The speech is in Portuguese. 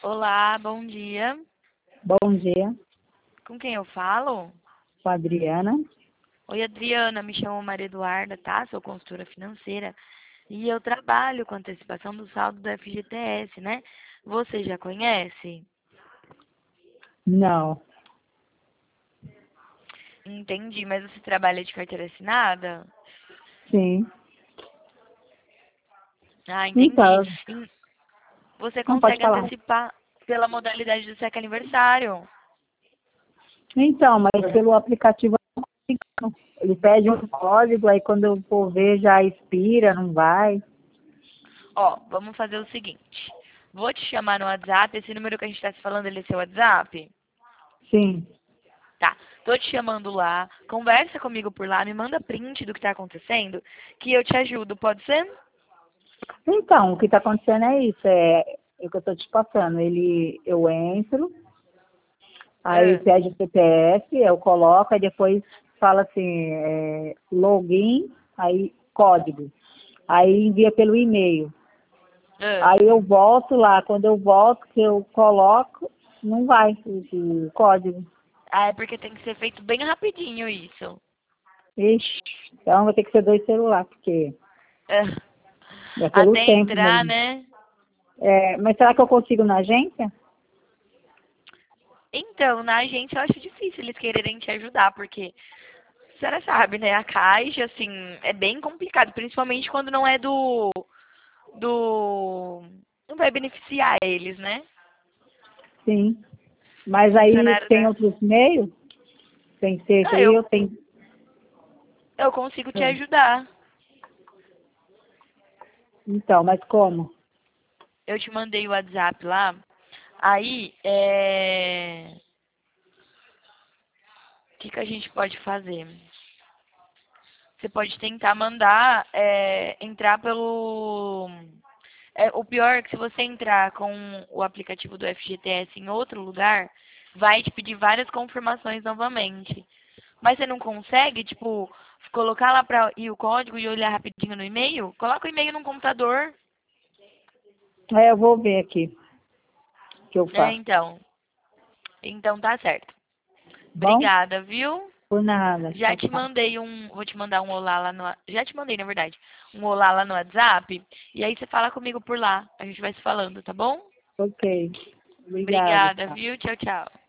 Olá, bom dia. Bom dia, Com quem eu falo? com a Adriana. Oi, Adriana, me chamo Maria Eduarda, tá? Sou consultora financeira e eu trabalho com antecipação do saldo do FGTS, né? Você já conhece? Não, Entendi, mas você trabalha de carteira assinada? sim. Ah, entendi. Então, Você não pode consegue falar. antecipar pela modalidade do cheque aniversário. Então, mas pelo aplicativo ele pede um código, aí quando eu for ver já expira, não vai. Ó, vamos fazer o seguinte. Vou te chamar no WhatsApp, esse número que a gente tá se falando, ele é seu WhatsApp? Sim. Tá, tô te chamando lá, conversa comigo por lá, me manda print do que tá acontecendo, que eu te ajudo, pode ser? Então, o que está acontecendo é isso, é o que eu estou te passando. Eu entro, aí Ah, pede o CPF, eu coloco, aí depois fala assim, login, aí código. Aí envia pelo e-mail. ah. Aí eu volto lá, quando eu volto, que eu coloco, não vai o código. Ah, é porque tem que ser feito bem rapidinho isso. Ixi, então vai ter que ser 2 celulares, porque Ah, é pelo até tempo entrar, mesmo. né? Mas será que eu consigo na agência? Então, na agência eu acho difícil eles quererem te ajudar, porque, a senhora sabe, né? A caixa, assim, é bem complicado, principalmente quando não é do... Não vai beneficiar eles, né? Sim. Mas O aí funcionário tem da... outros meios? Sem ser esse Ah, aí, eu tenho. eu consigo te É. ajudar. Então, mas como? Eu te mandei o WhatsApp lá. Aí, o que que a gente pode fazer? Você pode tentar mandar, entrar pelo... o pior é que se você entrar com o aplicativo do FGTS em outro lugar, vai te pedir várias confirmações novamente. Mas você não consegue, tipo, colocar lá para ir o código e olhar rapidinho no e-mail? Coloca o e-mail no computador. Eu vou ver aqui o que eu É, faço. então. Então tá certo. Bom? Obrigada, viu? Por nada. Já Tchau, te tchau. mandei vou te mandar um olá lá no, já te mandei, na verdade, um olá lá no WhatsApp, e aí você fala comigo por lá. A gente vai se falando, tá bom? Ok. Obrigada. Obrigada, Tchau. viu? Tchau, tchau.